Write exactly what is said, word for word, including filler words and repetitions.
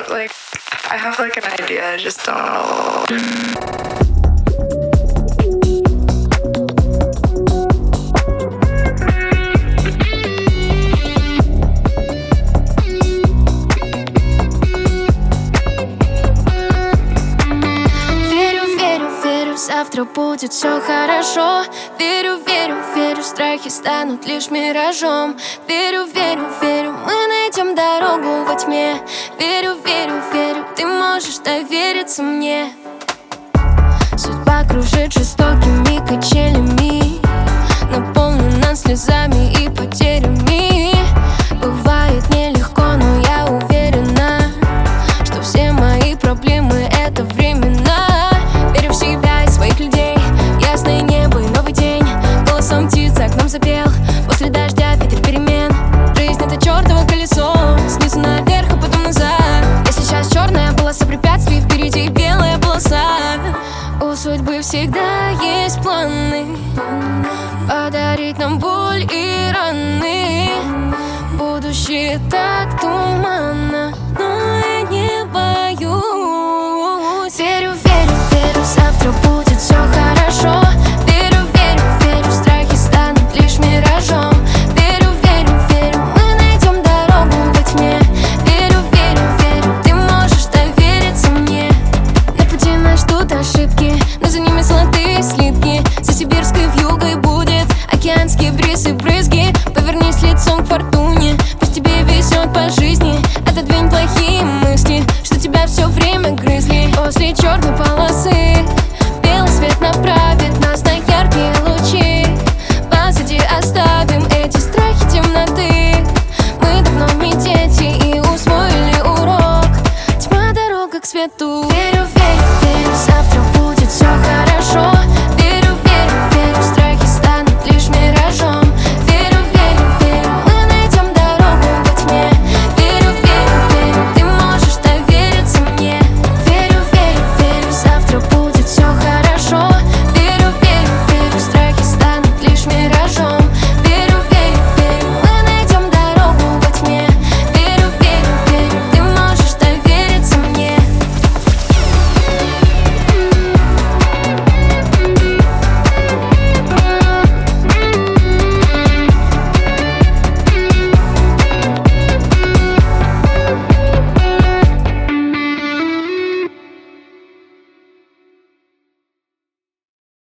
don't like. I have like an idea, I just don't know. Завтра будет все хорошо. Верю, верю, верю, страхи станут лишь миражом. Верю, верю, верю, мы найдем дорогу во тьме. Верю, верю, верю, ты можешь довериться мне. Судьба кружит жестокими качелями, наполнена слезами и потерями. Бывает нелегко, но я уверена, что все мои проблемы — это временно. Верю в себя и своих людей, ясное небо и новый день. Голосом птиц за окном запел, после дождя ветер перемен. Жизнь — это чертово колесо, снизу наверх, а потом назад. Я сейчас черная полоса препятствий, впереди белая полоса. У судьбы всегда есть планы подарить нам боль и раны. Будущее так туманно, но я не боюсь. Верю, верю, верю, завтра будет все хорошо. Верю, верю, верю, страхи станут лишь миражом. Верю, верю, верю, мы найдем дорогу во тьме. Верю, верю, верю, ты можешь довериться мне. На пути нас ждут ошибки, но за ними золотые слитки. За сибирской вьюгой будет океанский бриз и брызги. Повернись лицом к фортуне, пусть тебе везет по жизни. Отодвинь плохие мысли, что тебя все время грызли. После черной полосы белый свет направит нас на яркие лучи. Позади оставим эти страхи темноты. Мы давно не дети и усвоили урок. Тьма — дорога к свету.